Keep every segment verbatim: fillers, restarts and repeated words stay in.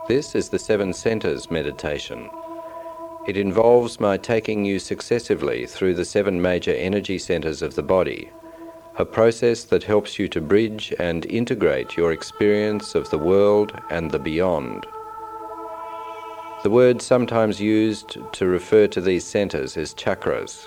This is the Seven Centers meditation. It involves my taking you successively through the seven major energy centers of the body, a process that helps you to bridge and integrate your experience of the world and the beyond. The word sometimes used to refer to these centers is chakras.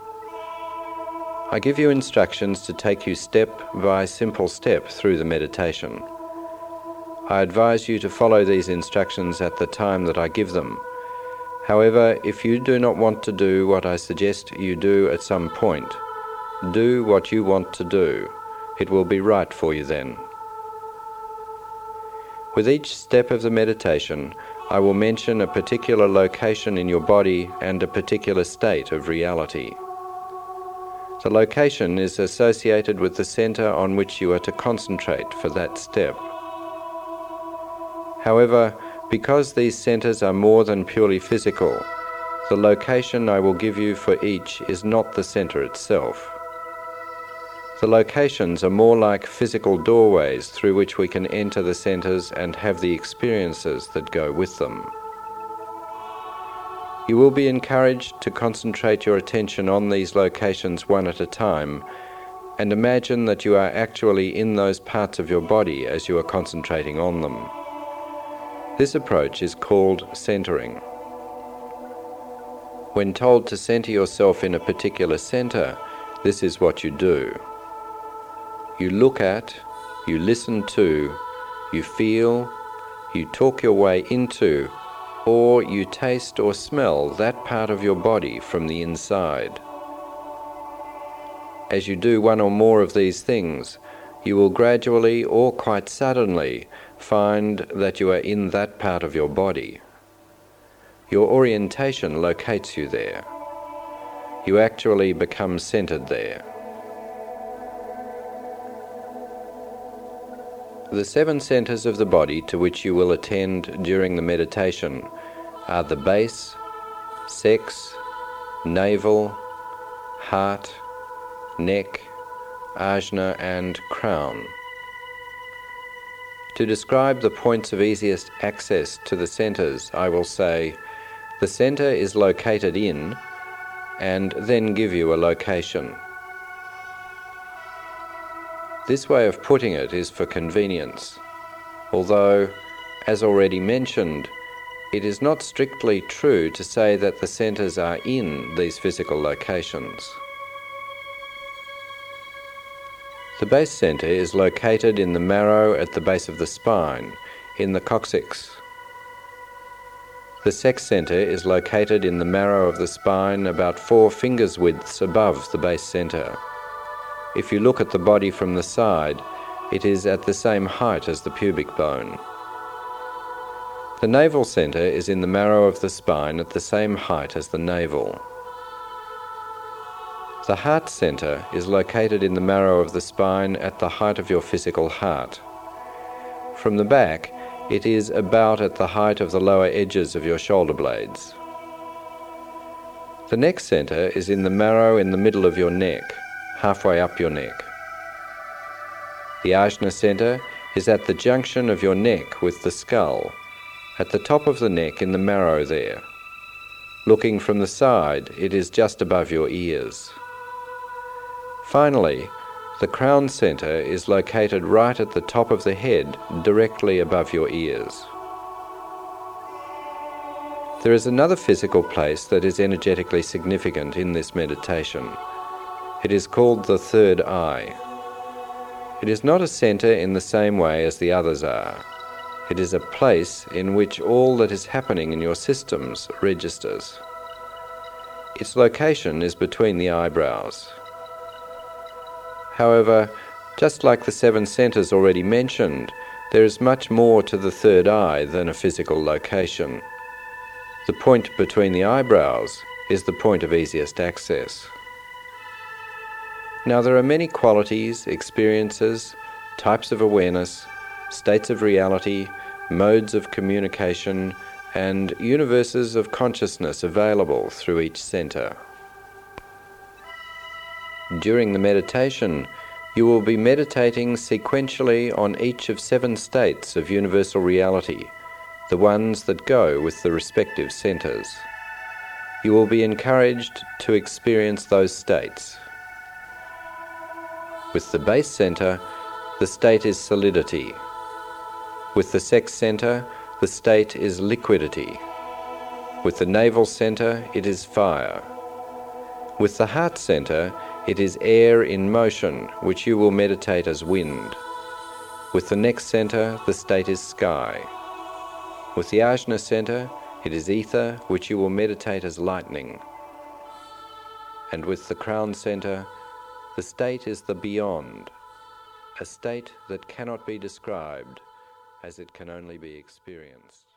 I give you instructions to take you step by simple step through the meditation. I advise you to follow these instructions at the time that I give them. However, if you do not want to do what I suggest you do at some point, do what you want to do. It will be right for you then. With each step of the meditation, I will mention a particular location in your body and a particular state of reality. The location is associated with the center on which you are to concentrate for that step. However, because these centers are more than purely physical, the location I will give you for each is not the center itself. The locations are more like physical doorways through which we can enter the centers and have the experiences that go with them. You will be encouraged to concentrate your attention on these locations one at a time, and imagine that you are actually in those parts of your body as you are concentrating on them. This approach is called centering. When told to center yourself in a particular center, this is what you do. You look at, you listen to, you feel, you talk your way into, or you taste or smell that part of your body from the inside. As you do one or more of these things, you will gradually or quite suddenly find that you are in that part of your body. Your orientation locates you there. You actually become centered there. The seven centers of the body to which you will attend during the meditation are the base, sex, navel, heart, neck, ajna, and crown. To describe the points of easiest access to the centers, I will say, the center is located in, and then give you a location. This way of putting it is for convenience, although, as already mentioned, it is not strictly true to say that the centers are in these physical locations. The base center is located in the marrow at the base of the spine, in the coccyx. The sex center is located in the marrow of the spine about four fingers widths above the base center. If you look at the body from the side, it is at the same height as the pubic bone. The navel center is in the marrow of the spine at the same height as the navel. The heart center is located in the marrow of the spine at the height of your physical heart. From the back, it is about at the height of the lower edges of your shoulder blades. The neck center is in the marrow in the middle of your neck, halfway up your neck. The ajna center is at the junction of your neck with the skull, at the top of the neck in the marrow there. Looking from the side, it is just above your ears. Finally, the crown center is located right at the top of the head, directly above your ears. There is another physical place that is energetically significant in this meditation. It is called the third eye. It is not a center in the same way as the others are. It is a place in which all that is happening in your systems registers. Its location is between the eyebrows. However, just like the seven centers already mentioned, there is much more to the third eye than a physical location. The point between the eyebrows is the point of easiest access. Now, there are many qualities, experiences, types of awareness, states of reality, modes of communication, and universes of consciousness available through each center. During the meditation, you will be meditating sequentially on each of seven states of universal reality, the ones that go with the respective centres. You will be encouraged to experience those states. With the base centre, the state is solidity. With the sex centre, the state is liquidity. With the navel centre, it is fire. With the heart centre, it is air in motion, which you will meditate as wind. With the neck centre, the state is sky. With the ajna centre, it is ether, which you will meditate as lightning. And with the crown centre, the state is the beyond, a state that cannot be described, as it can only be experienced.